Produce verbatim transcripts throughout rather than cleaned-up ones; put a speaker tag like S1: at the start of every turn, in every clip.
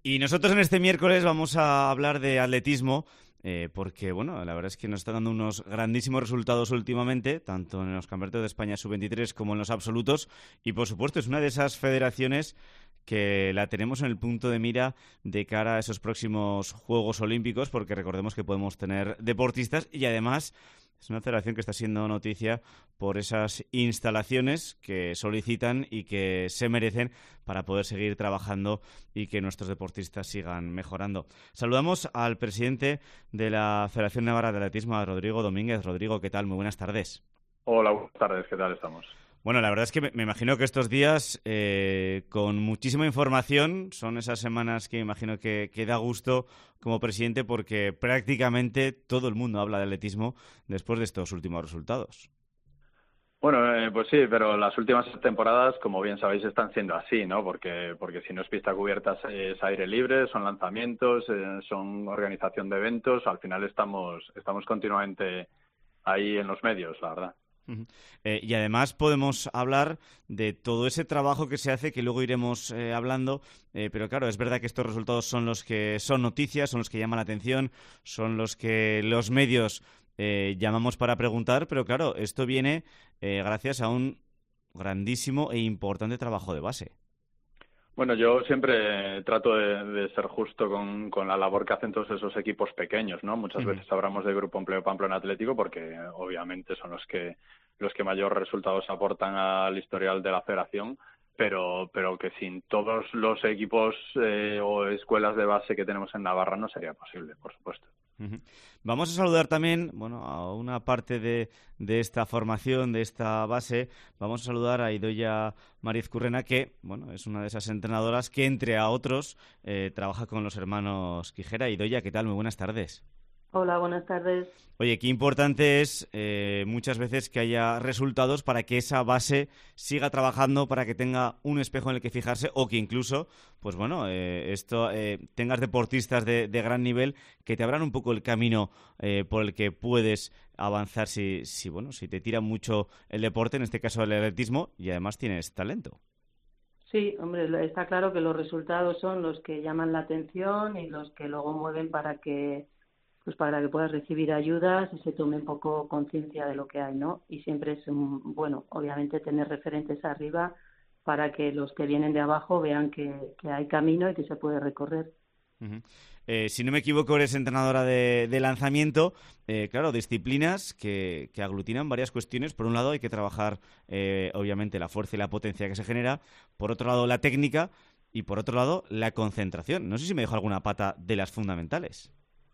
S1: Y nosotros en este miércoles vamos a hablar de atletismo, eh, porque bueno, la verdad es que nos están dando unos grandísimos resultados últimamente, tanto en los campeonatos de España sub veintitrés como en los absolutos, y por supuesto es una de esas federaciones que la tenemos en el punto de mira de cara a esos próximos Juegos Olímpicos, porque recordemos que podemos tener deportistas y además es una federación que está siendo noticia por esas instalaciones que solicitan y que se merecen para poder seguir trabajando y que nuestros deportistas sigan mejorando. Saludamos al presidente de la Federación Navarra de Atletismo, a Rodrigo Domínguez. Rodrigo, ¿qué tal? Muy buenas tardes.
S2: Hola, buenas tardes. ¿Qué tal estamos?
S1: Bueno, la verdad es que me imagino que estos días, eh, con muchísima información, son esas semanas que imagino que, que da gusto como presidente porque prácticamente todo el mundo habla de atletismo después de estos últimos resultados.
S2: Bueno, eh, pues sí, pero las últimas temporadas, como bien sabéis, están siendo así, ¿no? Porque porque si no es pista cubierta es aire libre, son lanzamientos, eh, son organización de eventos. Al final estamos estamos continuamente ahí en los medios, la verdad.
S1: Uh-huh. Eh, y además podemos hablar de todo ese trabajo que se hace, que luego iremos eh, hablando, eh, pero claro, es verdad que estos resultados son los que son noticias, son los que llaman la atención, son los que los medios eh, llamamos para preguntar, pero claro, esto viene eh, gracias a un grandísimo e importante trabajo de base.
S2: Bueno, yo siempre trato de, de ser justo con, con la labor que hacen todos esos equipos pequeños, ¿no? Muchas
S1: Uh-huh.
S2: veces hablamos de Grupo Empleo Pamplona Atlético porque obviamente son los que los que mayor resultados aportan al historial de la federación, pero pero que sin todos los equipos eh, o escuelas de base que tenemos en Navarra no sería posible, por supuesto.
S1: Uh-huh. Vamos a saludar también, bueno, a una parte de, de esta formación, de esta base. Vamos a saludar a Idoia Marizcurrena, que, bueno, es una de esas entrenadoras que, entre a otros, eh, trabaja con los hermanos Quijera. Idoia, ¿qué tal? Muy buenas tardes.
S3: Hola, buenas tardes.
S1: Oye, qué importante es eh, muchas veces que haya resultados para que esa base siga trabajando, para que tenga un espejo en el que fijarse o que incluso, pues bueno, eh, esto eh, tengas deportistas de, de gran nivel que te abran un poco el camino eh, por el que puedes avanzar si, si, bueno, si te tira mucho el deporte, en este caso el atletismo, y además tienes talento.
S3: Sí, hombre, está claro que los resultados son los que llaman la atención y los que luego mueven para que pues para que puedas recibir ayudas y se tome un poco conciencia de lo que hay, ¿no? Y siempre es un, bueno, obviamente tener referentes arriba para que los que vienen de abajo vean que, que hay camino y que se puede recorrer.
S1: Uh-huh. Eh, si no me equivoco, eres entrenadora de, de lanzamiento. Eh, claro, disciplinas que, que aglutinan varias cuestiones. Por un lado hay que trabajar, eh, obviamente, la fuerza y la potencia que se genera. Por otro lado, la técnica. Y por otro lado, la concentración. No sé si me dejo alguna pata de las fundamentales.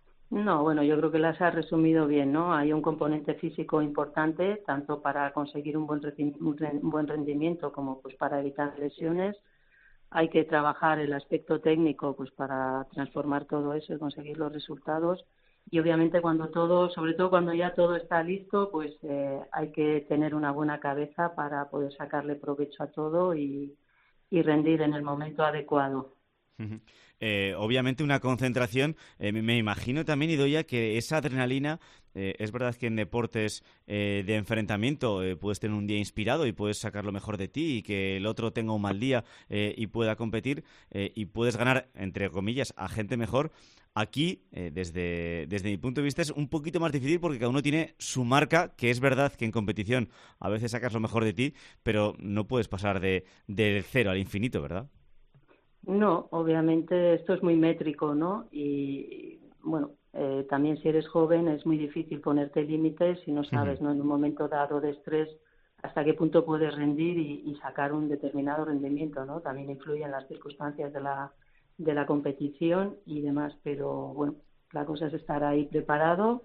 S3: No, bueno, yo creo que las has resumido bien, ¿no? Hay un componente físico importante, tanto para conseguir un buen, un buen rendimiento como pues para evitar lesiones. Hay que trabajar el aspecto técnico pues para transformar todo eso y conseguir los resultados. Y obviamente cuando todo, sobre todo cuando ya todo está listo, pues eh, hay que tener una buena cabeza para poder sacarle provecho a todo y, y rendir en el momento adecuado.
S1: Uh-huh. Eh, obviamente una concentración, eh, me imagino también, Idoia, que esa adrenalina, eh, es verdad que en deportes eh, de enfrentamiento eh, puedes tener un día inspirado y puedes sacar lo mejor de ti y que el otro tenga un mal día eh, y pueda competir eh, y puedes ganar, entre comillas, a gente mejor. Aquí, eh, desde, desde mi punto de vista, es un poquito más difícil porque cada uno tiene su marca, que es verdad que en competición a veces sacas lo mejor de ti, pero no puedes pasar de, del cero al infinito, ¿verdad?
S3: No, obviamente esto es muy métrico, ¿no? Y bueno, eh, también si eres joven es muy difícil ponerte límites si no sabes, ¿no? En un momento dado de estrés hasta qué punto puedes rendir y, y sacar un determinado rendimiento, ¿no? También influyen las circunstancias de la de la competición y demás, pero bueno, la cosa es estar ahí preparado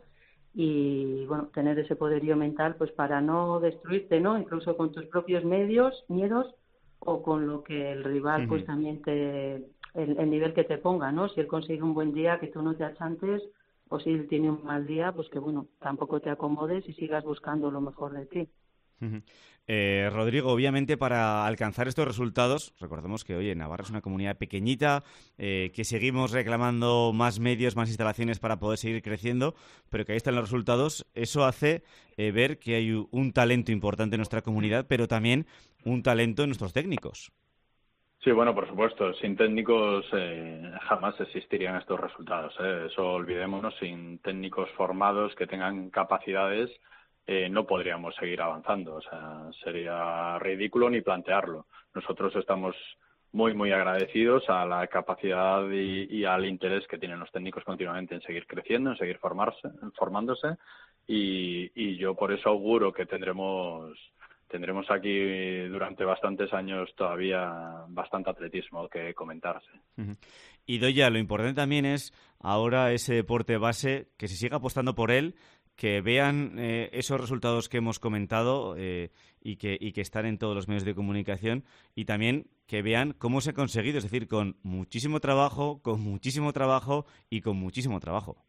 S3: y bueno, tener ese poderío mental pues para no destruirte, ¿no? Incluso con tus propios medios, miedos o con lo que el rival uh-huh. pues también te el, el nivel que te ponga, ¿no? Si él consigue un buen día, que tú no te achantes, o si él tiene un mal día, pues que bueno, tampoco te acomodes y sigas buscando lo mejor de ti.
S1: Uh-huh. Eh, Rodrigo, obviamente para alcanzar estos resultados, recordemos que oye, Navarra es una comunidad pequeñita, eh, que seguimos reclamando más medios, más instalaciones para poder seguir creciendo, pero que ahí están los resultados. Eso hace eh, ver que hay un talento importante en nuestra comunidad, pero también un talento en nuestros técnicos.
S2: Sí, bueno, por supuesto, sin técnicos eh, jamás existirían estos resultados, ¿eh? Eso olvidémonos, sin técnicos formados que tengan capacidades eh, no podríamos seguir avanzando, o sea, sería ridículo ni plantearlo. Nosotros estamos muy, muy agradecidos a la capacidad y, y al interés que tienen los técnicos continuamente en seguir creciendo, en seguir formarse, formándose y, y yo por eso auguro que tendremos tendremos aquí durante bastantes años todavía bastante atletismo que comentarse.
S1: Uh-huh. Y Doya, lo importante también es ahora ese deporte base, que se siga apostando por él, que vean eh, esos resultados que hemos comentado eh, y, que, y que están en todos los medios de comunicación y también que vean cómo se ha conseguido, es decir, con muchísimo trabajo, con muchísimo trabajo y con muchísimo trabajo.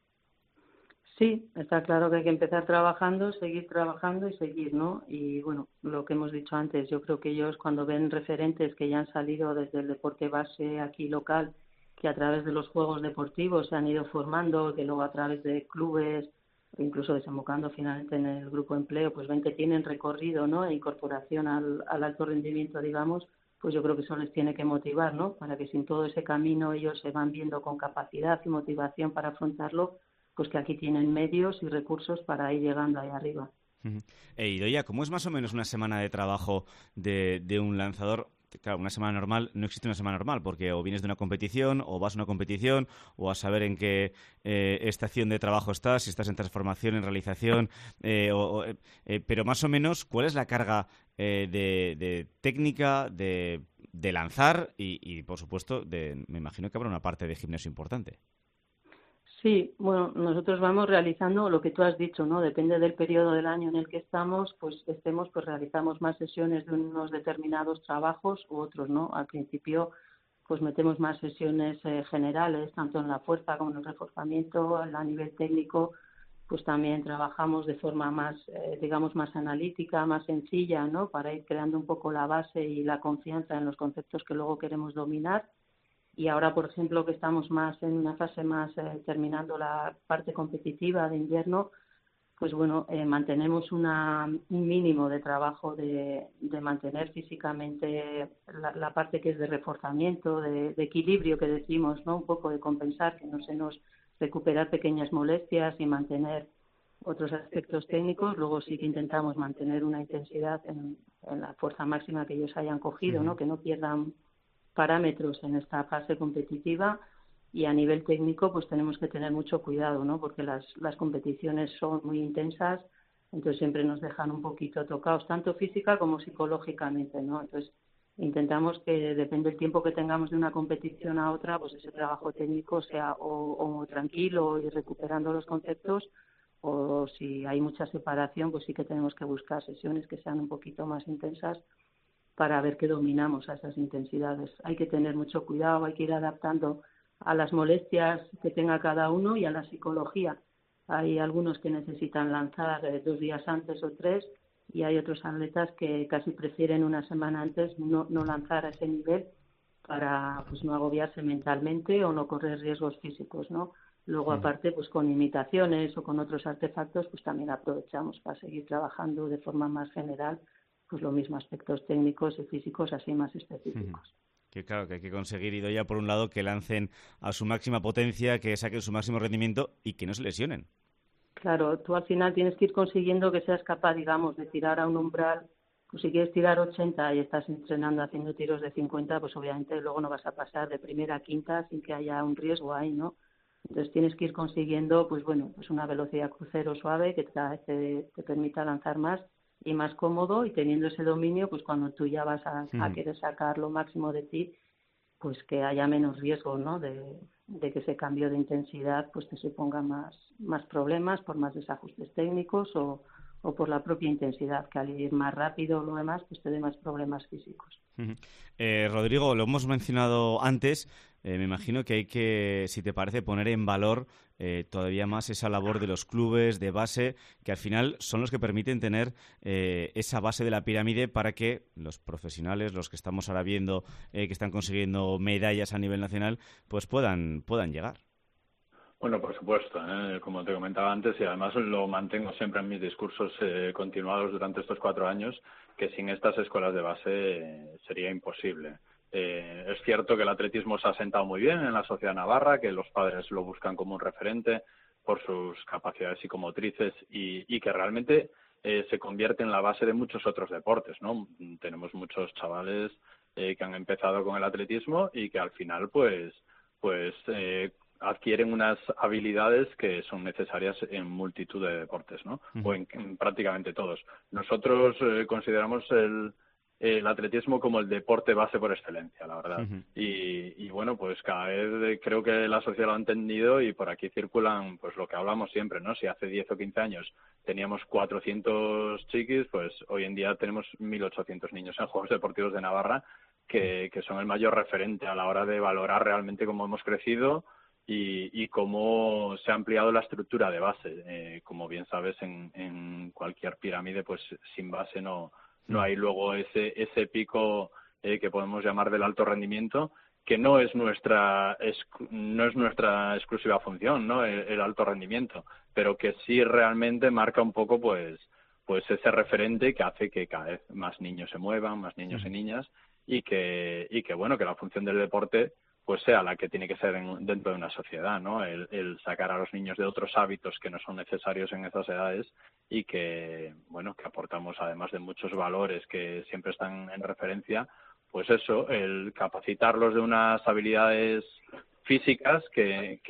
S3: Sí, está claro que hay que empezar trabajando, seguir trabajando y seguir, ¿no? Y bueno, lo que hemos dicho antes, yo creo que ellos cuando ven referentes que ya han salido desde el deporte base aquí local, que a través de los juegos deportivos se han ido formando, que luego a través de clubes, incluso desembocando finalmente en el grupo empleo, pues ven que tienen recorrido, ¿no? E incorporación al, al alto rendimiento, digamos, pues yo creo que eso les tiene que motivar, ¿no? Para que sin todo ese camino ellos se van viendo con capacidad y motivación para afrontarlo, pues que aquí tienen medios y recursos para ir llegando ahí arriba.
S1: Uh-huh. E Idoia, ¿cómo es más o menos una semana de trabajo de, de un lanzador? Claro, una semana normal, no existe una semana normal, porque o vienes de una competición, o vas a una competición, o a saber en qué eh, estación de trabajo estás, si estás en transformación, en realización, eh, o, eh, pero más o menos, ¿cuál es la carga eh, de, de técnica, de, de lanzar y, y, por supuesto, de, me imagino que habrá una parte de gimnasio importante?
S3: Sí, bueno, nosotros vamos realizando lo que tú has dicho, ¿no? Depende del periodo del año en el que estamos, pues estemos, pues realizamos más sesiones de unos determinados trabajos u otros, ¿no? Al principio, pues metemos más sesiones eh, generales, tanto en la fuerza como en el reforzamiento, a nivel técnico, pues también trabajamos de forma más, eh, digamos, más analítica, más sencilla, ¿no? Para ir creando un poco la base y la confianza en los conceptos que luego queremos dominar. Y ahora, por ejemplo, que estamos más en una fase más eh, terminando la parte competitiva de invierno, pues bueno, eh, mantenemos una, un mínimo de trabajo de, de mantener físicamente la, la parte que es de reforzamiento, de, de equilibrio que decimos, ¿no? Un poco de compensar, que no se nos recuperar pequeñas molestias y mantener otros aspectos técnicos. Luego sí que intentamos mantener una intensidad en, en la fuerza máxima que ellos hayan cogido, ¿no? Que no pierdan parámetros en esta fase competitiva y a nivel técnico pues tenemos que tener mucho cuidado, ¿no? Porque las, las competiciones son muy intensas, entonces siempre nos dejan un poquito tocados, tanto física como psicológicamente, ¿no? Entonces intentamos que depende del tiempo que tengamos de una competición a otra, pues ese trabajo técnico sea o, o tranquilo y recuperando los conceptos, o si hay mucha separación, pues sí que tenemos que buscar sesiones que sean un poquito más intensas para ver que dominamos a esas intensidades. Hay que tener mucho cuidado, hay que ir adaptando a las molestias que tenga cada uno y a la psicología. Hay algunos que necesitan lanzar eh, dos días antes o tres y hay otros atletas que casi prefieren una semana antes no, no lanzar a ese nivel para pues no agobiarse mentalmente o no correr riesgos físicos, ¿no? Luego, aparte, pues con imitaciones o con otros artefactos, pues también aprovechamos para seguir trabajando de forma más general, pues lo mismo, aspectos técnicos y físicos así más específicos.
S1: Que claro, que hay que conseguir, Idoia, por un lado, que lancen a su máxima potencia, que saquen su máximo rendimiento y que no se lesionen.
S3: Claro, tú al final tienes que ir consiguiendo que seas capaz, digamos, de tirar a un umbral. Pues si quieres tirar ochenta y estás entrenando haciendo tiros de cincuenta, pues obviamente luego no vas a pasar de primera a quinta sin que haya un riesgo ahí, ¿no? Entonces tienes que ir consiguiendo, pues bueno, pues una velocidad crucero suave que te, te permita lanzar más y más cómodo, y teniendo ese dominio, pues cuando tú ya vas a, a querer sacar lo máximo de ti, pues que haya menos riesgo, ¿no? De, de que ese cambio de intensidad pues te suponga más, más problemas por más desajustes técnicos o, o por la propia intensidad, que al ir más rápido o lo demás, pues te dé más problemas físicos.
S1: Uh-huh. Eh, Rodrigo, lo hemos mencionado antes, eh, me imagino que hay que, si te parece, poner en valor eh, todavía más esa labor de los clubes de base, que al final son los que permiten tener eh, esa base de la pirámide para que los profesionales, los que estamos ahora viendo eh, que están consiguiendo medallas a nivel nacional, pues puedan, puedan llegar.
S2: Bueno, por supuesto, ¿eh? Como te comentaba antes, y además lo mantengo siempre en mis discursos eh, continuados durante estos cuatro años, que sin estas escuelas de base eh, sería imposible. Eh, es cierto que el atletismo se ha sentado muy bien en la sociedad navarra, que los padres lo buscan como un referente por sus capacidades psicomotrices y, y que realmente eh, se convierte en la base de muchos otros deportes, ¿no? Tenemos muchos chavales eh, que han empezado con el atletismo y que al final, pues, pues eh, adquieren unas habilidades que son necesarias en multitud de deportes, ¿no? Uh-huh. O en, en prácticamente todos. Nosotros eh, consideramos el, el atletismo como el deporte base por excelencia, la verdad. Uh-huh. Y, y bueno, pues cada vez creo que la sociedad lo ha entendido y por aquí circulan pues lo que hablamos siempre, ¿no? Si hace diez o quince años teníamos cuatrocientos chiquis, pues hoy en día tenemos mil ochocientos niños en Juegos Deportivos de Navarra que, que son el mayor referente a la hora de valorar realmente cómo hemos crecido y, y cómo se ha ampliado la estructura de base. Eh, como bien sabes, en, en cualquier pirámide, pues sin base no no hay luego ese ese pico eh, que podemos llamar del alto rendimiento, que no es nuestra es, no es nuestra exclusiva función, ¿no? El, el alto rendimiento, pero que sí realmente marca un poco pues pues ese referente que hace que cada vez más niños se muevan, más niños y niñas, y que y que bueno, que la función del deporte pues sea la que tiene que ser en, dentro de una sociedad, ¿no? El, el sacar a los niños de otros hábitos que no son necesarios en esas edades y que, bueno, que aportamos además de muchos valores que siempre están en referencia, pues eso, el capacitarlos de unas habilidades físicas que,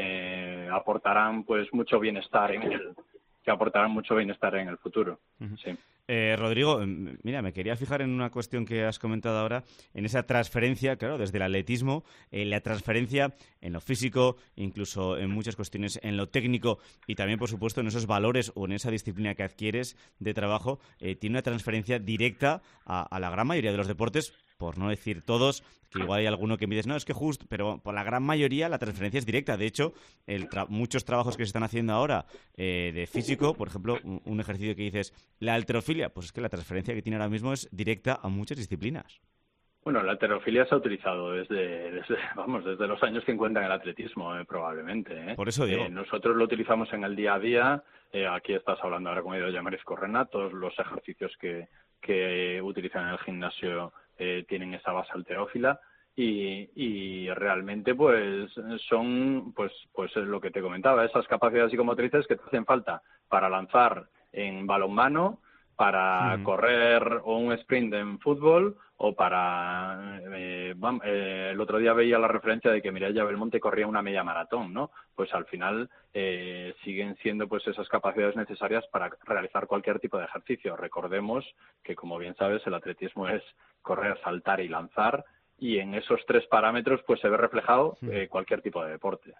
S2: que aportarán pues mucho bienestar en el que aportarán mucho bienestar en el futuro. Uh-huh. Sí.
S1: Eh, Rodrigo, mira, me quería fijar en una cuestión que has comentado ahora, en esa transferencia, claro, desde el atletismo, eh, la transferencia en lo físico, incluso en muchas cuestiones en lo técnico y también, por supuesto, en esos valores o en esa disciplina que adquieres de trabajo, eh, tiene una transferencia directa a, a la gran mayoría de los deportes, por no decir todos, que igual hay alguno que me dices, no, es que justo, pero por la gran mayoría la transferencia es directa. De hecho, el tra- muchos trabajos que se están haciendo ahora eh, de físico, por ejemplo, un, un ejercicio que dices, la halterofilia, pues es que la transferencia que tiene ahora mismo es directa a muchas disciplinas.
S2: Bueno, la halterofilia se ha utilizado desde, desde vamos, desde los años cincuenta en el atletismo, eh, probablemente. ¿eh?
S1: Por eso digo.
S2: Eh, nosotros lo utilizamos en el día a día. Eh, aquí estás hablando ahora con Idoia Marisco-Renat, todos los ejercicios que, que utilizan en el gimnasio eh, tienen esa base halterófila. Y, y realmente pues son pues pues es lo que te comentaba, esas capacidades psicomotrices que te hacen falta para lanzar en balonmano, para mm. correr o un sprint en fútbol o para eh, eh, el otro día veía la referencia de que Mireia Belmonte corría una media maratón, ¿no? Pues al final eh, siguen siendo pues esas capacidades necesarias para realizar cualquier tipo de ejercicio. Recordemos que, como bien sabes, el atletismo es correr, saltar y lanzar, y en esos tres parámetros pues se ve reflejado eh, cualquier tipo de deporte.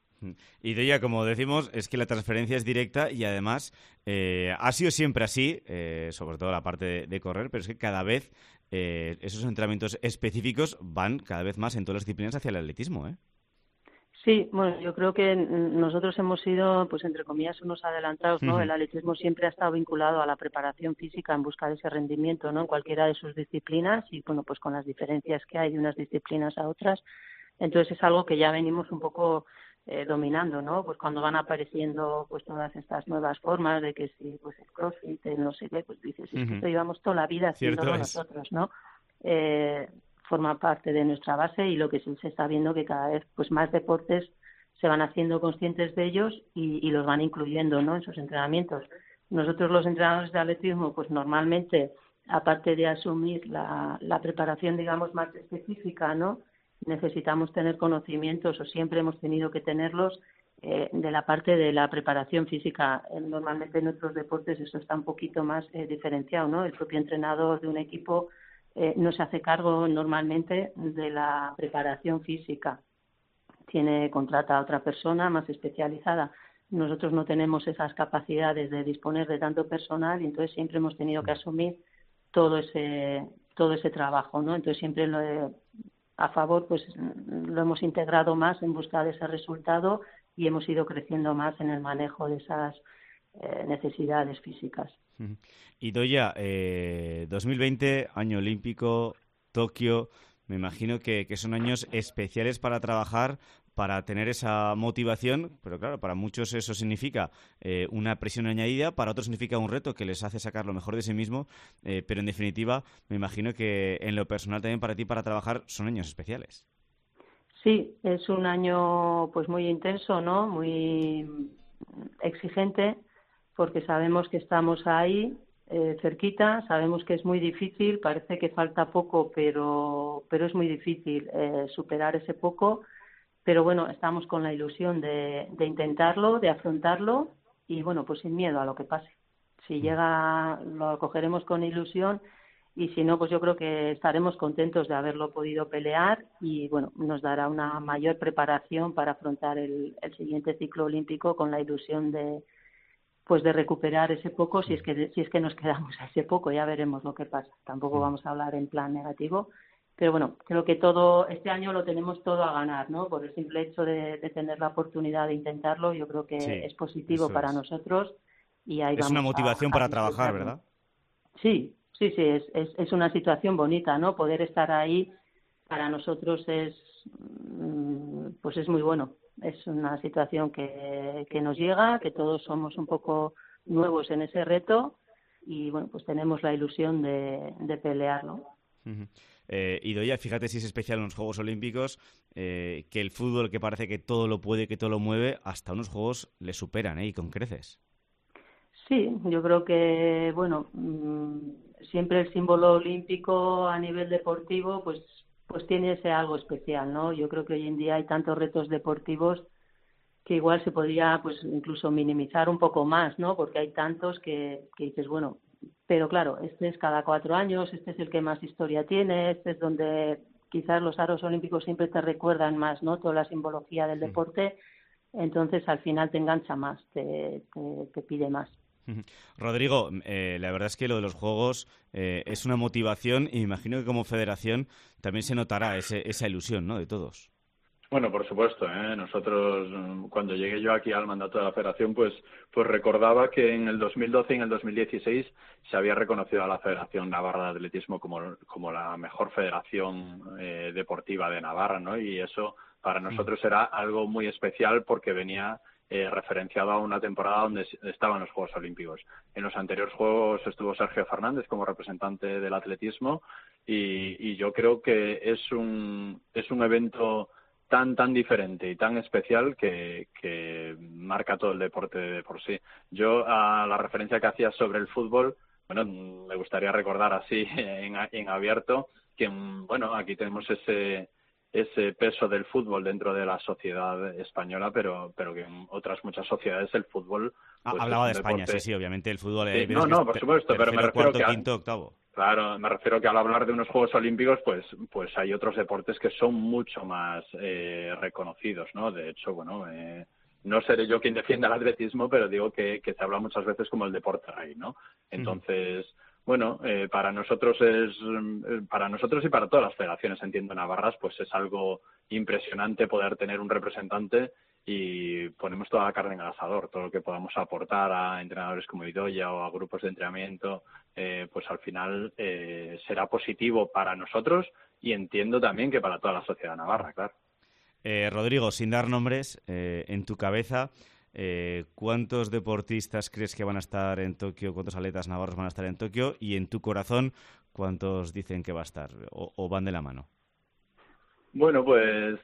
S1: Y de ella, como decimos, es que la transferencia es directa y además eh, ha sido siempre así, eh, sobre todo la parte de, de correr, pero es que cada vez eh, esos entrenamientos específicos van cada vez más en todas las disciplinas hacia el atletismo, ¿eh?
S3: Sí, bueno, yo creo que nosotros hemos sido, pues entre comillas, unos adelantados, ¿no? Uh-huh. El atletismo siempre ha estado vinculado a la preparación física en busca de ese rendimiento, ¿no? En cualquiera de sus disciplinas y, bueno, pues con las diferencias que hay de unas disciplinas a otras. Entonces es algo que ya venimos un poco eh, dominando, ¿no? Pues cuando van apareciendo pues todas estas nuevas formas de que si pues el CrossFit, el no sé qué, pues dices, uh-huh. es que esto llevamos toda la vida haciéndolo nosotros, ¿no? Eh, forma parte de nuestra base y lo que sí se está viendo que cada vez pues más deportes se van haciendo conscientes de ellos y, y los van incluyendo, ¿no? En sus entrenamientos. Nosotros los entrenadores de atletismo pues normalmente, aparte de asumir la, la preparación digamos más específica, ¿no? Necesitamos tener conocimientos o siempre hemos tenido que tenerlos eh, de la parte de la preparación física. Eh, normalmente en otros deportes eso está un poquito más eh, diferenciado, ¿no? El propio entrenador de un equipo Eh, no se hace cargo normalmente de la preparación física. Tiene, contrata a otra persona más especializada. Nosotros no tenemos esas capacidades de disponer de tanto personal y entonces siempre hemos tenido que asumir todo ese todo ese trabajo, ¿no? Entonces siempre lo he, a favor pues lo hemos integrado más en busca de ese resultado y hemos ido creciendo más en el manejo de esas eh, necesidades físicas.
S1: Idoia, eh, dos mil veinte, año olímpico, Tokio, me imagino que, que son años especiales para trabajar para tener esa motivación, pero claro, para muchos eso significa eh, una presión añadida, para otros significa un reto que les hace sacar lo mejor de sí mismo, eh, pero en definitiva me imagino que en lo personal también para ti, para trabajar, son años especiales.
S3: Sí, es un año pues muy intenso, ¿no? Muy exigente, porque sabemos que estamos ahí, eh, cerquita, sabemos que es muy difícil, parece que falta poco, pero, pero es muy difícil eh, superar ese poco, pero bueno, estamos con la ilusión de, de intentarlo, de afrontarlo y bueno, pues sin miedo a lo que pase. Si llega, lo acogeremos con ilusión y si no, pues yo creo que estaremos contentos de haberlo podido pelear y bueno, nos dará una mayor preparación para afrontar el, el siguiente ciclo olímpico con la ilusión de pues de recuperar ese poco, si es que si es que nos quedamos a ese poco, ya veremos lo que pasa. Tampoco vamos a hablar en plan negativo, pero bueno, creo que todo este año lo tenemos todo a ganar, ¿no? Por el simple hecho de, de tener la oportunidad de intentarlo, yo creo que
S1: Sí,
S3: es positivo para
S1: es.
S3: nosotros y ahí
S1: Es una
S3: vamos
S1: motivación
S3: a, a
S1: para trabajar,
S3: disfrutarlo.
S1: ¿verdad?
S3: Sí, sí, sí, es, es, es una situación bonita, ¿no? Poder estar ahí para nosotros es, pues es muy bueno. Es una situación que, que nos llega, que todos somos un poco nuevos en ese reto y, bueno, pues tenemos la ilusión de, de pelearlo.
S1: Uh-huh. Eh, Idoia, fíjate si es especial en los Juegos Olímpicos, eh, que el fútbol, que parece que todo lo puede, que todo lo mueve, hasta unos Juegos le superan, ¿eh? Y con creces.
S3: Sí, yo creo que, bueno, siempre el símbolo olímpico a nivel deportivo, pues pues tiene ese algo especial, ¿no? Yo creo que hoy en día hay tantos retos deportivos que igual se podría, pues, incluso minimizar un poco más, ¿no? Porque hay tantos que, que dices, bueno, pero claro, este es cada cuatro años, este es el que más historia tiene, este es donde quizás los aros olímpicos siempre te recuerdan más, ¿no? Toda la simbología del deporte, entonces al final te engancha más, te, te, te pide más.
S1: Rodrigo, eh, la verdad es que lo de los Juegos eh, es una motivación y me imagino que como federación también se notará ese, esa ilusión, ¿no?, de todos.
S2: Bueno, por supuesto, ¿eh? Nosotros, cuando llegué yo aquí al mandato de la Federación, pues, pues recordaba que en el dos mil doce y en el dos mil dieciséis se había reconocido a la Federación Navarra de Atletismo como, como la mejor federación eh, deportiva de Navarra, ¿no? Y eso para nosotros era algo muy especial porque venía eh, referenciado a una temporada donde estaban los Juegos Olímpicos. En los anteriores Juegos estuvo Sergio Fernández como representante del atletismo y, y yo creo que es un, es un evento tan tan diferente y tan especial que, que marca todo el deporte de por sí. Yo, a la referencia que hacías sobre el fútbol, bueno, me gustaría recordar así en, en abierto que, bueno, aquí tenemos ese ese peso del fútbol dentro de la sociedad española, pero pero que en otras muchas sociedades el fútbol pues
S1: Ah, hablaba
S2: es un
S1: de España,
S2: deporte...
S1: sí, sí, obviamente el fútbol
S2: Sí,
S1: hay
S2: no,
S1: veces que
S2: no,
S1: es
S2: por
S1: ter-
S2: supuesto, pero me
S1: tercero,
S2: refiero
S1: cuarto,
S2: que...
S1: quinto, octavo.
S2: Claro, me refiero que al hablar de unos Juegos Olímpicos, pues, pues hay otros deportes que son mucho más eh, reconocidos, ¿no? De hecho, bueno, eh, no seré yo quien defienda el atletismo, pero digo que, que se habla muchas veces como el deporte rey, ¿no? Entonces, bueno, eh, para nosotros es, para nosotros y para todas las federaciones, entiendo, navarras, pues es algo impresionante poder tener un representante y ponemos toda la carne en el asador, todo lo que podamos aportar a entrenadores como Idoia o a grupos de entrenamiento, eh, pues al final eh, será positivo para nosotros y entiendo también que para toda la sociedad navarra, claro.
S1: Eh, Rodrigo, sin dar nombres, eh, en tu cabeza, eh, ¿cuántos deportistas crees que van a estar en Tokio? ¿Cuántos atletas navarros van a estar en Tokio? Y en tu corazón, ¿cuántos dicen que va a estar o, o van de la mano?
S2: Bueno, pues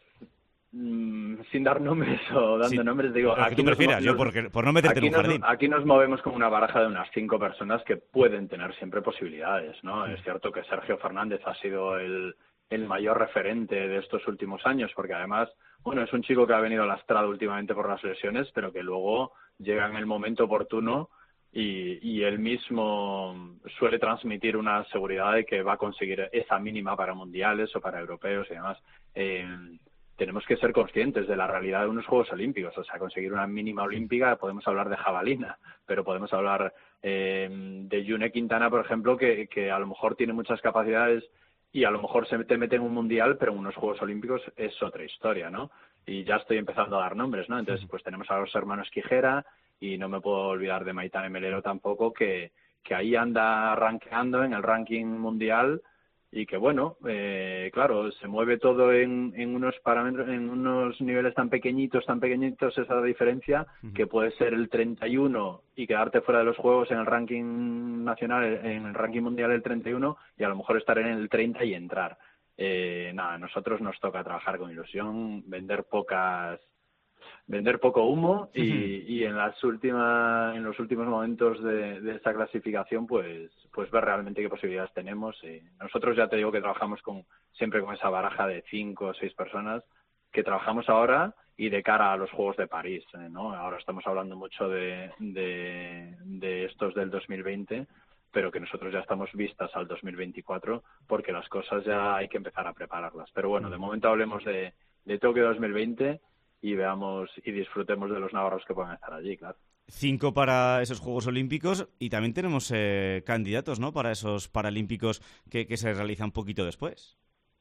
S2: mmm, sin dar nombres o dando
S1: Sí,
S2: nombres, digo,
S1: lo que
S2: aquí
S1: tú
S2: nos,
S1: prefieras, yo
S2: nos,
S1: porque, por no meterte en
S2: aquí,
S1: un
S2: nos,
S1: jardín.
S2: aquí nos movemos como una baraja de unas cinco personas que pueden tener siempre posibilidades, ¿no?
S1: Sí.
S2: Es cierto que Sergio Fernández ha sido el, el mayor referente de estos últimos años, porque además, bueno, es un chico que ha venido lastrado últimamente por las lesiones, pero que luego llega en el momento oportuno y, y él mismo suele transmitir una seguridad de que va a conseguir esa mínima para mundiales o para europeos y demás. Eh, tenemos que ser conscientes de la realidad de unos Juegos Olímpicos, o sea, conseguir una mínima olímpica, podemos hablar de jabalina, pero podemos hablar eh, de Yune Quintana, por ejemplo, que, que a lo mejor tiene muchas capacidades y a lo mejor se te mete en un mundial, pero en unos Juegos Olímpicos es otra historia, ¿no? Y ya estoy empezando a dar nombres, ¿no? Entonces, pues tenemos a los hermanos Quijera y no me puedo olvidar de Maitane Melero tampoco, que, que ahí anda rankeando en el ranking mundial y que bueno, eh, claro, se mueve todo en, en unos parámetros, en unos niveles tan pequeñitos, tan pequeñitos esa diferencia, uh-huh. que puede ser el treinta y uno y quedarte fuera de los juegos en el ranking nacional, en el ranking mundial el treinta y uno, y a lo mejor estar en el treinta y entrar. Eh, nada, a nosotros nos toca trabajar con ilusión, vender pocas vender poco humo y, uh-huh. y en las últimas en los últimos momentos de, de esta clasificación pues pues ver realmente qué posibilidades tenemos. Y nosotros ya te digo que trabajamos con siempre con esa baraja de cinco o seis personas que trabajamos ahora y de cara a los Juegos de París, ¿eh? ¿no? Ahora estamos hablando mucho de, de, de estos del dos mil veinte, pero que nosotros ya estamos vistas al dos mil veinticuatro porque las cosas ya hay que empezar a prepararlas. Pero bueno, de momento hablemos de, de Tokio dos mil veinte y veamos y disfrutemos de los navarros que puedan estar allí, claro.
S1: Cinco para esos Juegos Olímpicos y también tenemos eh, candidatos, ¿no?, para esos Paralímpicos que, que se realizan un poquito después.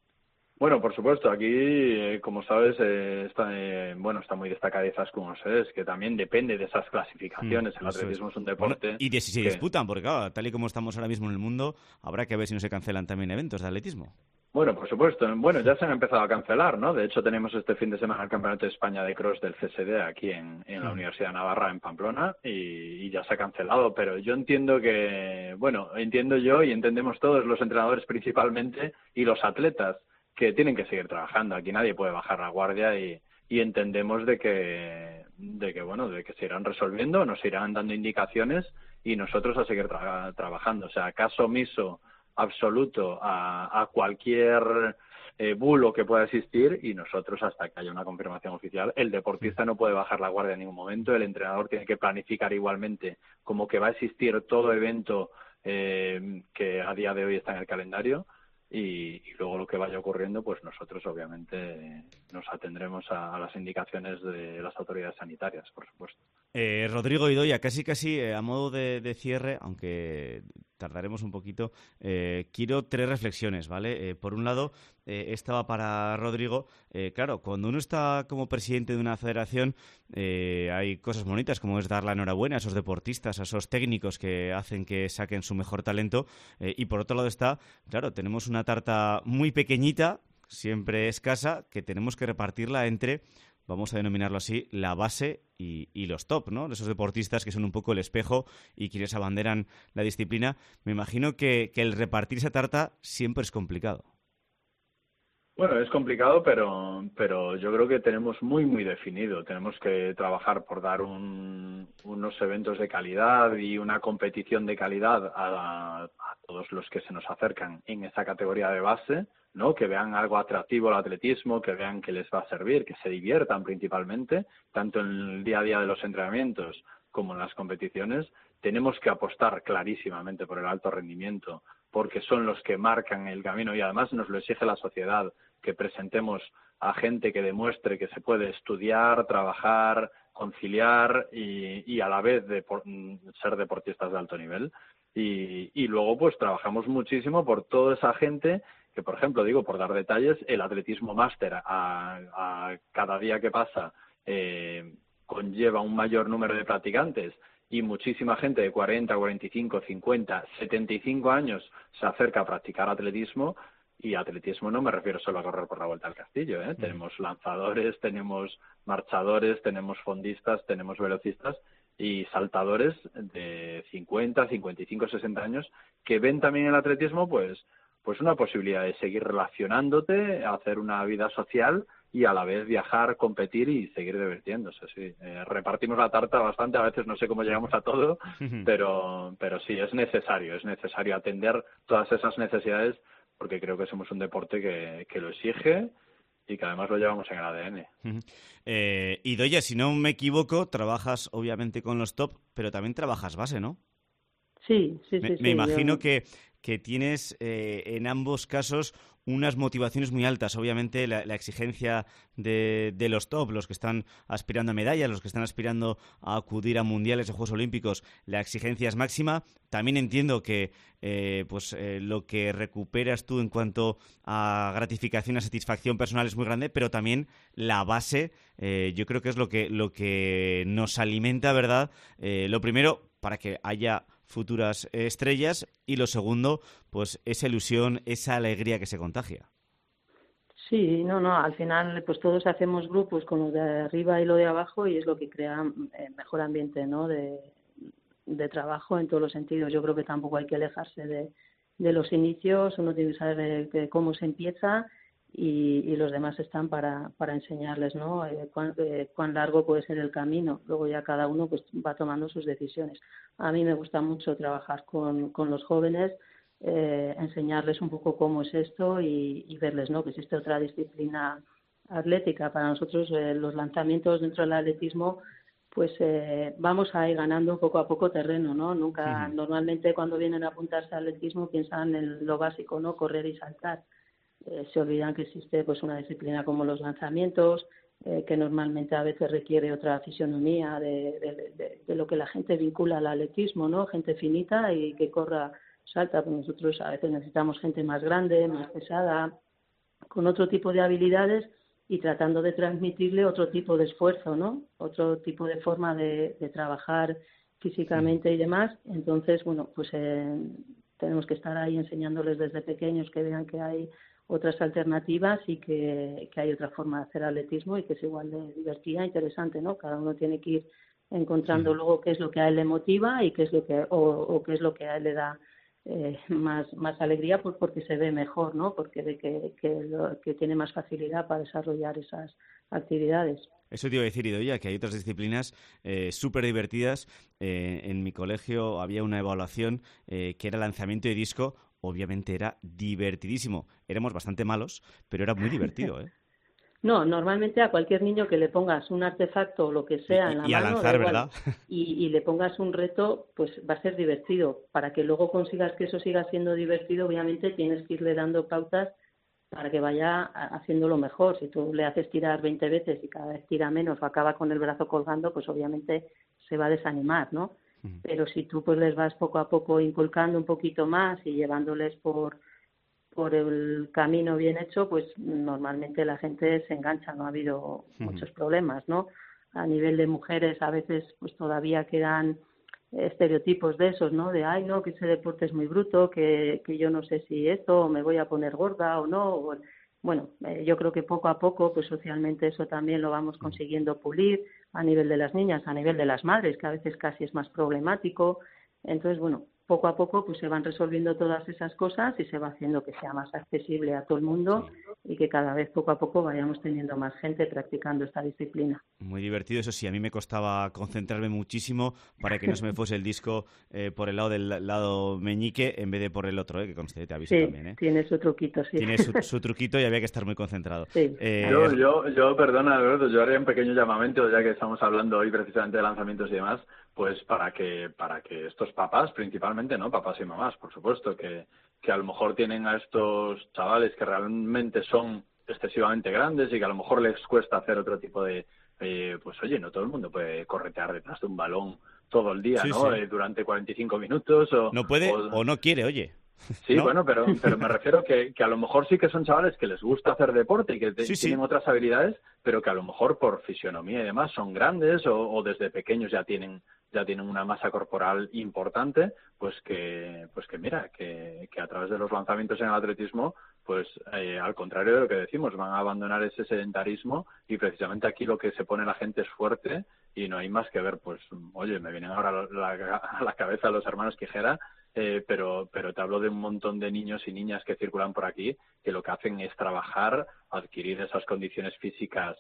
S2: Bueno, por supuesto, aquí, eh, como sabes, eh, está, eh, bueno, está muy destacada Izaskun Onsés, que también depende de esas clasificaciones. Mm, el atletismo es. es un deporte...
S1: Bueno, y de si se
S2: que...
S1: disputan, porque claro, tal y como estamos ahora mismo en el mundo, habrá que ver si no se cancelan también eventos de atletismo.
S2: Bueno, por supuesto. Bueno, ya se han empezado a cancelar, ¿no? De hecho, tenemos este fin de semana el Campeonato de España de Cross del C S D aquí en, en la Universidad de Navarra, en Pamplona, y, y ya se ha cancelado. Pero yo entiendo que, bueno, entiendo yo y entendemos todos, los entrenadores principalmente y los atletas, que tienen que seguir trabajando. Aquí nadie puede bajar la guardia y, y entendemos de que, de que, bueno, de que se irán resolviendo, nos irán dando indicaciones y nosotros a seguir tra- trabajando. O sea, caso omiso absoluto a, a cualquier eh, bulo que pueda existir y nosotros hasta que haya una confirmación oficial. El deportista no puede bajar la guardia en ningún momento, el entrenador tiene que planificar igualmente como que va a existir todo evento eh, que a día de hoy está en el calendario y, y luego lo que vaya ocurriendo, pues nosotros obviamente nos atendremos a, a las indicaciones de las autoridades sanitarias, por supuesto.
S1: Eh, Rodrigo Idoia, casi casi eh, a modo de, de cierre, aunque tardaremos un poquito, eh, quiero tres reflexiones, ¿vale? Eh, por un lado, eh, esta va para Rodrigo. Eh, claro, cuando uno está como presidente de una federación, eh, hay cosas bonitas, como es dar la enhorabuena a esos deportistas, a esos técnicos que hacen que saquen su mejor talento. Eh, y por otro lado está, claro, tenemos una tarta muy pequeñita, siempre escasa, que tenemos que repartirla entre, vamos a denominarlo así, la base y, y los top, ¿no? Esos deportistas que son un poco el espejo y quienes abanderan la disciplina. Me imagino que, que el repartir esa tarta siempre es complicado.
S2: Bueno, es complicado, pero pero yo creo que tenemos muy, muy definido. Tenemos que trabajar por dar un, unos eventos de calidad y una competición de calidad a, a todos los que se nos acercan en esa categoría de base, ¿no? Que vean algo atractivo al atletismo, que vean que les va a servir, que se diviertan principalmente, tanto en el día a día de los entrenamientos como en las competiciones. Tenemos que apostar clarísimamente por el alto rendimiento, porque son los que marcan el camino y además nos lo exige la sociedad, que presentemos a gente que demuestre que se puede estudiar, trabajar, conciliar y, y a la vez de por, ser deportistas de alto nivel. Y, y luego pues trabajamos muchísimo por toda esa gente que, por ejemplo, digo, por dar detalles, el atletismo máster a, a cada día que pasa eh, conlleva un mayor número de practicantes y muchísima gente de cuarenta, cuarenta y cinco, cincuenta, setenta y cinco años se acerca a practicar atletismo. Y atletismo no me refiero solo a correr por la Vuelta al Castillo, ¿eh? Mm. Tenemos lanzadores, tenemos marchadores, tenemos fondistas, tenemos velocistas y saltadores de cincuenta, cincuenta y cinco, sesenta años que ven también el atletismo pues pues una posibilidad de seguir relacionándote, hacer una vida social y a la vez viajar, competir y seguir divirtiéndose. Sí, eh, repartimos la tarta bastante, a veces no sé cómo llegamos a todo, pero pero sí, es necesario, es necesario atender todas esas necesidades porque creo que somos un deporte que, que lo exige y que además lo llevamos en el A D N.
S1: Uh-huh. Eh, Idoia, si no me equivoco, trabajas obviamente con los top, pero también trabajas base, ¿no?
S3: Sí, sí,
S1: me,
S3: sí.
S1: Me
S3: sí,
S1: imagino
S3: yo...
S1: que, que tienes eh, en ambos casos unas motivaciones muy altas. Obviamente la, la exigencia de, de los top, los que están aspirando a medallas, los que están aspirando a acudir a mundiales o Juegos Olímpicos, la exigencia es máxima. También entiendo que eh, pues eh, lo que recuperas tú en cuanto a gratificación, a satisfacción personal es muy grande, pero también la base, eh, yo creo que es lo que, lo que nos alimenta, ¿verdad? Eh, lo primero, para que haya futuras estrellas. Y lo segundo, pues esa ilusión, esa alegría que se contagia.
S3: Sí, no, no, al final pues todos hacemos grupos con lo de arriba y lo de abajo y es lo que crea eh, mejor ambiente, ¿no? De, de trabajo en todos los sentidos. Yo creo que tampoco hay que alejarse de, de los inicios, uno tiene que saber de, de cómo se empieza y, y los demás están para, para enseñarles, ¿no? Eh, cuán, eh, cuán largo puede ser el camino. Luego ya cada uno pues va tomando sus decisiones. A mí me gusta mucho trabajar con, con los jóvenes, Eh, enseñarles un poco cómo es esto y, y verles, ¿no? Que existe otra disciplina atlética. Para nosotros eh, los lanzamientos dentro del atletismo pues eh, vamos a ir ganando poco a poco terreno, ¿no? Nunca, uh-huh. Normalmente cuando vienen a apuntarse al atletismo piensan en lo básico, ¿no? Correr y saltar. Eh, se olvidan que existe pues una disciplina como los lanzamientos, eh, que normalmente a veces requiere otra fisionomía de, de, de, de lo que la gente vincula al atletismo, ¿no? Gente finita y que corra salta, pues nosotros a veces necesitamos gente más grande, más pesada, con otro tipo de habilidades y tratando de transmitirle otro tipo de esfuerzo, ¿no? Otro tipo de forma de, de trabajar físicamente y demás. Entonces, bueno, pues eh, tenemos que estar ahí enseñándoles desde pequeños que vean que hay otras alternativas y que, que hay otra forma de hacer atletismo y que es igual de divertida e interesante, ¿no? Cada uno tiene que ir encontrando luego qué es lo que a él le motiva y qué es lo que o, o qué es lo que a él le da Eh, más más alegría pues porque se ve mejor, ¿no? Porque ve que, que, lo, que tiene más facilidad para desarrollar esas actividades.
S1: Eso te iba a decir, Idoia, que hay otras disciplinas eh, súper divertidas. Eh, en mi colegio había una evaluación eh, que era lanzamiento de disco. Obviamente era divertidísimo. Éramos bastante malos, pero era muy divertido, ¿eh?
S3: No, normalmente a cualquier niño que le pongas un artefacto o lo que sea
S1: y,
S3: en la
S1: y
S3: mano,
S1: a lanzar,
S3: igual,
S1: ¿verdad?
S3: Y, y le pongas un reto, pues va a ser divertido. Para que luego consigas que eso siga siendo divertido, obviamente tienes que irle dando pautas para que vaya haciéndolo mejor. Si tú le haces tirar veinte veces y cada vez tira menos o acaba con el brazo colgando, pues obviamente se va a desanimar, ¿no? Uh-huh. Pero si tú pues les vas poco a poco inculcando un poquito más y llevándoles por por el camino bien hecho, pues normalmente la gente se engancha, no ha habido uh-huh. muchos problemas, ¿no? A nivel de mujeres a veces pues todavía quedan estereotipos de esos, ¿no? De, ay, no, que ese deporte es muy bruto, que, que yo no sé si esto, o me voy a poner gorda o no. O, bueno, eh, yo creo que poco a poco, pues socialmente eso también lo vamos consiguiendo pulir a nivel de las niñas, a nivel de las madres, que a veces casi es más problemático. Entonces, bueno, poco a poco pues se van resolviendo todas esas cosas y se va haciendo que sea más accesible a todo el mundo sí. y que cada vez poco a poco vayamos teniendo más gente practicando esta disciplina.
S1: Muy divertido, eso sí, a mí me costaba concentrarme muchísimo para que no se me fuese el disco eh, por el lado del lado meñique en vez de por el otro, eh, que conste, te aviso
S3: sí,
S1: también. ¿eh?
S3: Tiene su truquito, sí.
S1: Tiene su, su truquito y había que estar muy concentrado.
S3: Sí.
S2: Eh, yo, yo, yo, perdona, Alberto, yo haría un pequeño llamamiento, ya que estamos hablando hoy precisamente de lanzamientos y demás, pues para que para que estos papás, principalmente, ¿no? Papás y mamás, por supuesto, que, que a lo mejor tienen a estos chavales que realmente son excesivamente grandes y que a lo mejor les cuesta hacer otro tipo de... Eh, pues oye, no todo el mundo puede corretear detrás de un balón todo el día, sí, ¿no? Sí. Eh, durante cuarenta y cinco minutos o...
S1: No puede o,
S2: o
S1: no quiere, oye.
S2: Sí,
S1: ¿no?
S2: Bueno, pero, pero me refiero que, que a lo mejor sí que son chavales que les gusta hacer deporte y que te,
S1: sí,
S2: tienen
S1: sí.
S2: otras habilidades, pero que a lo mejor por fisionomía y demás son grandes o, o desde pequeños ya tienen ya tienen una masa corporal importante, pues que pues que mira, que, que a través de los lanzamientos en el atletismo, pues eh, al contrario de lo que decimos, van a abandonar ese sedentarismo y precisamente aquí lo que se pone la gente es fuerte y no hay más que ver, pues, oye, me vienen ahora la, la, a la cabeza los hermanos Quijera, Eh, pero pero te hablo de un montón de niños y niñas que circulan por aquí que lo que hacen es trabajar, adquirir esas condiciones físicas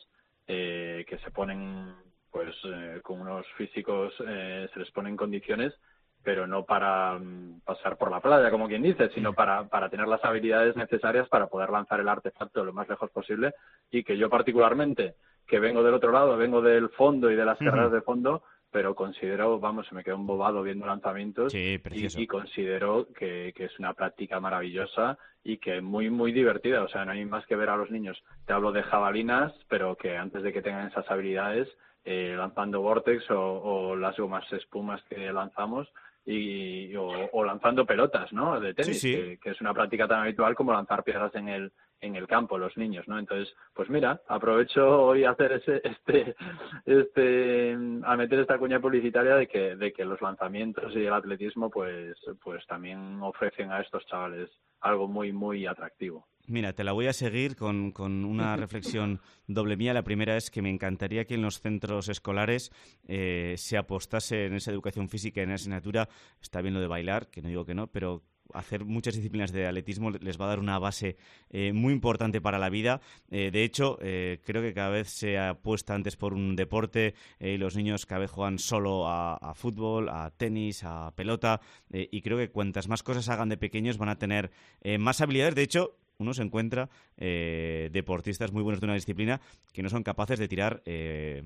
S2: eh, que se ponen pues eh, con unos físicos eh, se les ponen condiciones, pero no para um, pasar por la playa, como quien dice, sino para para tener las habilidades necesarias para poder lanzar el artefacto lo más lejos posible, y que yo particularmente, que vengo del otro lado, vengo del fondo y de las carreras uh-huh. de fondo, pero considero, vamos, se me quedó embobado viendo lanzamientos
S1: sí,
S2: y, y considero que, que es una práctica maravillosa y que muy, muy divertida. O sea, no hay más que ver a los niños. Te hablo de jabalinas, pero que antes de que tengan esas habilidades, eh, lanzando Vortex o, o las gomas espumas que lanzamos y o, o lanzando pelotas, ¿no? De tenis,
S1: sí, sí.
S2: Que, que es una práctica tan habitual como lanzar piedras en el en el campo los niños, ¿no? Entonces, pues mira, aprovecho hoy a hacer ese, este, este, a meter esta cuña publicitaria de que, de que los lanzamientos y el atletismo, pues, pues también ofrecen a estos chavales algo muy, muy atractivo.
S1: Mira, te la voy a seguir con, con una reflexión doble mía. La primera es que me encantaría que en los centros escolares eh, se apostase en esa educación física, en esa asignatura. Está bien lo de bailar, que no digo que no, pero hacer muchas disciplinas de atletismo les va a dar una base eh, muy importante para la vida. Eh, de hecho, eh, creo que cada vez se apuesta antes por un deporte eh, y los niños cada vez juegan solo a, a fútbol, a tenis, a pelota eh, y creo que cuantas más cosas hagan de pequeños van a tener eh, más habilidades. De hecho, uno se encuentra eh, deportistas muy buenos de una disciplina que no son capaces de tirar eh,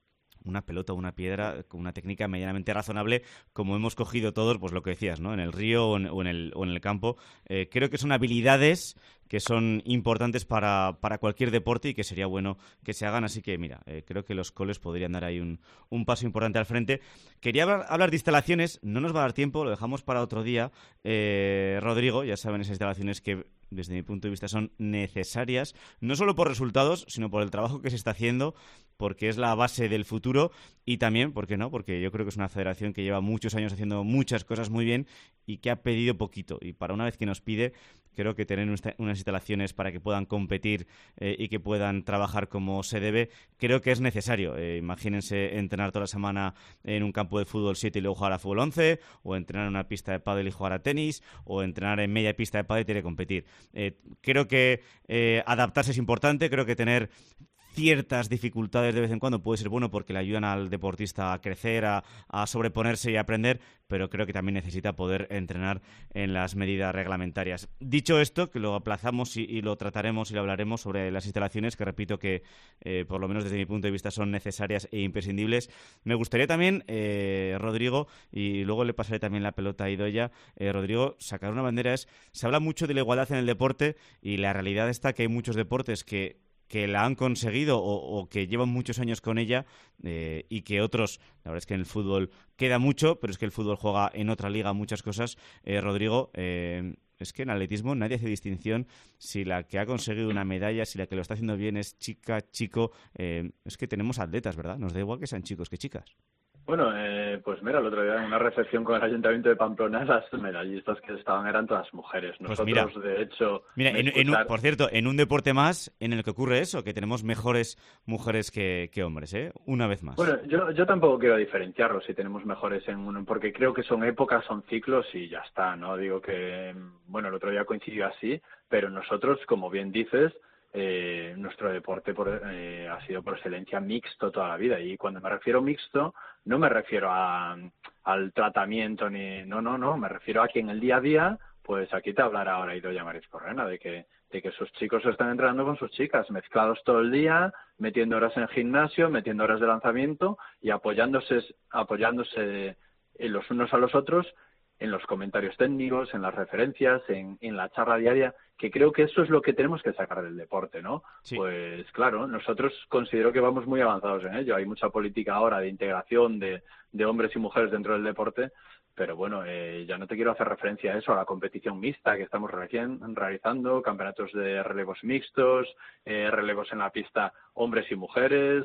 S1: una pelota o una piedra con una técnica medianamente razonable, como hemos cogido todos, pues lo que decías, ¿no? En el río o en, o en, el, o en el campo. Eh, creo que son habilidades que son importantes para, para cualquier deporte y que sería bueno que se hagan. Así que, mira, eh, creo que los coles podrían dar ahí un, un paso importante al frente. Quería hablar, hablar de instalaciones, no nos va a dar tiempo, lo dejamos para otro día. Eh, Rodrigo, ya saben, esas instalaciones que desde mi punto de vista son necesarias, no solo por resultados, sino por el trabajo que se está haciendo, porque es la base del futuro y también, ¿por qué no? Porque yo creo que es una federación que lleva muchos años haciendo muchas cosas muy bien y que ha pedido poquito. Y para una vez que nos pide, creo que tener unas instalaciones para que puedan competir eh, y que puedan trabajar como se debe, creo que es necesario. Eh, imagínense entrenar toda la semana en un campo de fútbol siete y luego jugar a fútbol once, o entrenar en una pista de pádel y jugar a tenis, o entrenar en media pista de pádel y tener que competir. Eh, creo que eh, adaptarse es importante, creo que tener ciertas dificultades de vez en cuando puede ser bueno porque le ayudan al deportista a crecer, a, a sobreponerse y a aprender, pero creo que también necesita poder entrenar en las medidas reglamentarias. Dicho esto, que lo aplazamos y, y lo trataremos y lo hablaremos sobre las instalaciones, que repito que eh, por lo menos desde mi punto de vista son necesarias e imprescindibles. Me gustaría también, eh, Rodrigo, y luego le pasaré también la pelota a Idoia, eh, Rodrigo, sacar una bandera es, se habla mucho de la igualdad en el deporte y la realidad está que hay muchos deportes que que la han conseguido o, o que llevan muchos años con ella eh, y que otros, la verdad es que en el fútbol queda mucho, pero es que el fútbol juega en otra liga muchas cosas. Eh, Rodrigo, eh, es que en atletismo nadie hace distinción si la que ha conseguido una medalla, si la que lo está haciendo bien es chica, chico. Eh, es que tenemos atletas, ¿verdad? Nos da igual que sean chicos que chicas.
S2: Bueno, eh, pues mira, el otro día en una recepción con el Ayuntamiento de Pamplona, las medallistas que estaban eran todas mujeres. Nosotros,
S1: pues mira,
S2: de hecho...
S1: Mira, en,
S2: escuchar...
S1: en un, por cierto, en un deporte más en el que ocurre eso, que tenemos mejores mujeres que, que hombres, ¿eh? Una vez más.
S2: Bueno, yo, yo tampoco quiero diferenciarlo si tenemos mejores en uno, porque creo que son épocas, son ciclos y ya está, ¿no? Digo que, bueno, el otro día coincidió así, pero nosotros, como bien dices... Eh, nuestro deporte por, eh, ha sido por excelencia mixto toda la vida, y cuando me refiero mixto no me refiero a, al tratamiento ni no no no me refiero a que en el día a día, pues aquí te hablará ahora Idoia Mariscorrena de que de que sus chicos están entrenando con sus chicas mezclados todo el día, metiendo horas en gimnasio, metiendo horas de lanzamiento y apoyándose apoyándose los unos a los otros en los comentarios técnicos, en las referencias, en, en la charla diaria, que creo que eso es lo que tenemos que sacar del deporte, ¿no?
S1: Sí.
S2: Pues claro, nosotros considero que vamos muy avanzados en ello. Hay mucha política ahora de integración de, de hombres y mujeres dentro del deporte, pero bueno, eh, ya no te quiero hacer referencia a eso, a la competición mixta que estamos realizando, campeonatos de relevos mixtos, eh, relevos en la pista hombres y mujeres.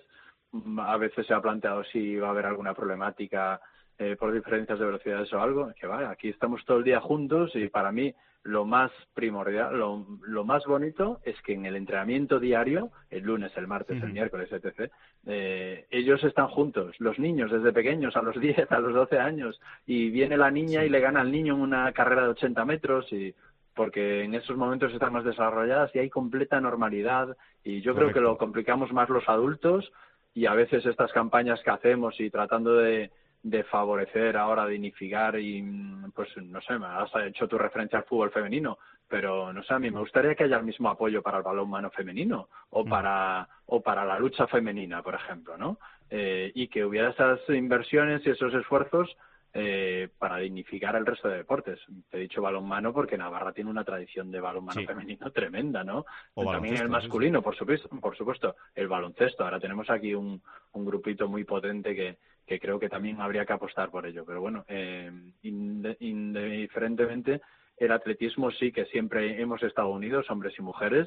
S2: A veces se ha planteado si va a haber alguna problemática Eh, por diferencias de velocidades o algo, que vale, aquí estamos todo el día juntos y para mí lo más primordial, lo, lo más bonito es que en el entrenamiento diario, el lunes, el martes, uh-huh. el miércoles, etcétera, eh, ellos están juntos, los niños desde pequeños, a los diez, a los doce años, y viene la niña sí. y le gana al niño en una carrera de ochenta metros y porque en esos momentos están más desarrolladas y hay completa normalidad y yo Correcto. Creo que lo complicamos más los adultos y a veces estas campañas que hacemos y tratando de de favorecer ahora, de dignificar y, pues, no sé, me has hecho tu referencia al fútbol femenino, pero, no sé, a mí me gustaría que haya el mismo apoyo para el balonmano femenino o para o para la lucha femenina, por ejemplo, ¿no? Eh, y que hubiera esas inversiones y esos esfuerzos eh, para dignificar el resto de deportes. Te he dicho balonmano porque Navarra tiene una tradición de balonmano sí. femenino tremenda, ¿no? O también el masculino, por supuesto, por supuesto, el baloncesto. Ahora tenemos aquí un, un grupito muy potente que que creo que también habría que apostar por ello. Pero bueno, eh, inde, indiferentemente, el atletismo sí que siempre hemos estado unidos, hombres y mujeres,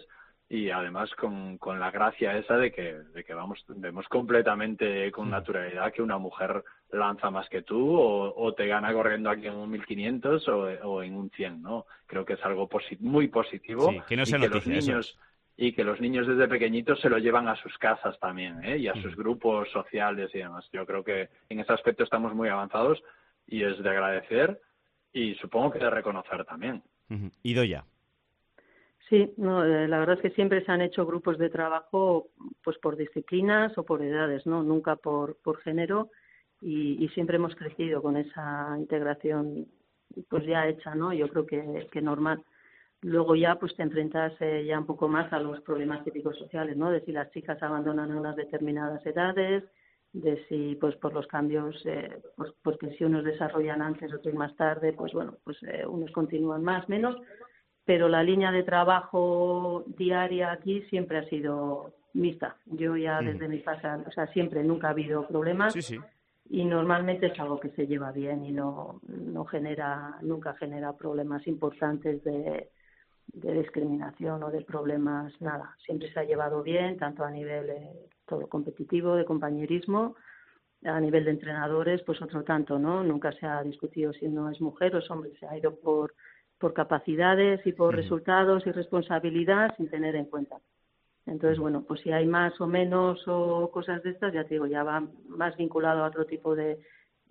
S2: y además con, con la gracia esa de que, de que vamos, vemos completamente con naturalidad que una mujer lanza más que tú o, o te gana corriendo aquí en un mil quinientos o, o en un cien, ¿no? Creo que es algo posi- muy positivo
S1: Sí, que no
S2: y
S1: sea
S2: que
S1: noticia,
S2: los niños...
S1: eso es.
S2: Y que los niños desde pequeñitos se lo llevan a sus casas también, ¿eh? Y a sus grupos sociales y demás. Yo creo que en ese aspecto estamos muy avanzados y es de agradecer y supongo que de reconocer también.
S1: Uh-huh. Idoia.
S3: Sí, no, eh, la verdad es que siempre se han hecho grupos de trabajo pues por disciplinas o por edades, ¿no? Nunca por, por género y, y siempre hemos crecido con esa integración pues ya hecha, ¿no? Yo creo que, que normal. Luego ya pues te enfrentas eh, ya un poco más a los problemas típicos sociales, ¿no? De si las chicas abandonan a unas determinadas edades, de si pues por los cambios, eh, pues porque si unos desarrollan antes, otros más tarde, pues bueno, pues eh, unos continúan más, menos, pero la línea de trabajo diaria aquí siempre ha sido mixta. Yo ya desde
S1: Uh-huh.
S3: mi casa, o sea, siempre, nunca ha habido problemas.
S1: Sí, sí.
S3: Y normalmente es algo que se lleva bien y no, no genera, nunca genera problemas importantes de de discriminación o de problemas, nada. Siempre se ha llevado bien, tanto a nivel eh, todo competitivo, de compañerismo, a nivel de entrenadores, pues otro tanto, ¿no? Nunca se ha discutido si uno es mujer o es hombre, se ha ido por, por capacidades y por
S1: Uh-huh.
S3: resultados y responsabilidad sin tener en cuenta. Entonces, bueno, pues si hay más o menos o cosas de estas, ya te digo, ya va más vinculado a otro tipo de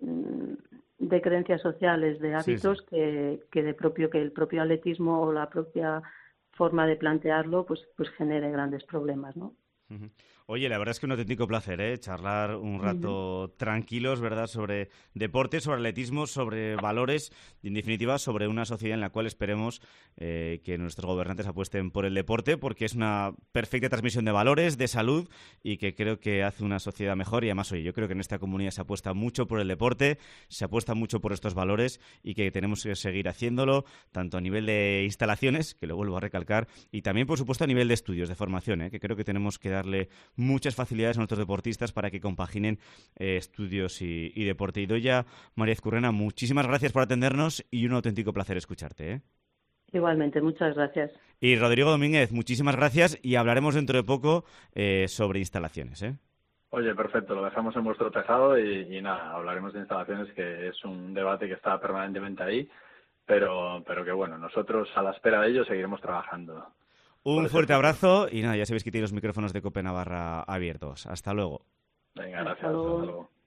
S3: de creencias sociales, de hábitos, sí, sí. Que, que de propio que el propio atletismo o la propia forma de plantearlo pues pues genere grandes problemas, ¿no?
S1: Uh-huh. Oye, la verdad es que un auténtico placer, ¿eh? Charlar un rato uh-huh. tranquilos, ¿verdad? Sobre deporte, sobre atletismo, sobre valores y, en definitiva, sobre una sociedad en la cual esperemos eh, que nuestros gobernantes apuesten por el deporte, porque es una perfecta transmisión de valores, de salud, y que creo que hace una sociedad mejor. Y además, oye, yo creo que en esta comunidad se apuesta mucho por el deporte, se apuesta mucho por estos valores y que tenemos que seguir haciéndolo, tanto a nivel de instalaciones, que lo vuelvo a recalcar, y también, por supuesto, a nivel de estudios, de formación, ¿eh? Que creo que tenemos que darle muchas facilidades a nuestros deportistas para que compaginen eh, estudios y, y deporte. Idoia María Ezcurrena, muchísimas gracias por atendernos y un auténtico placer escucharte, ¿eh?
S3: Igualmente, muchas gracias.
S1: Y Rodrigo Domínguez, muchísimas gracias y hablaremos dentro de poco eh, sobre instalaciones, ¿eh?
S2: Oye, perfecto, lo dejamos en vuestro tejado y, y nada, hablaremos de instalaciones, que es un debate que está permanentemente ahí, pero, pero que bueno, nosotros a la espera de ello seguiremos trabajando.
S1: Un fuerte abrazo y nada, ya sabéis que tiene los micrófonos de Cope Navarra abiertos. Hasta luego.
S2: Venga, gracias. Hasta luego. Hasta luego.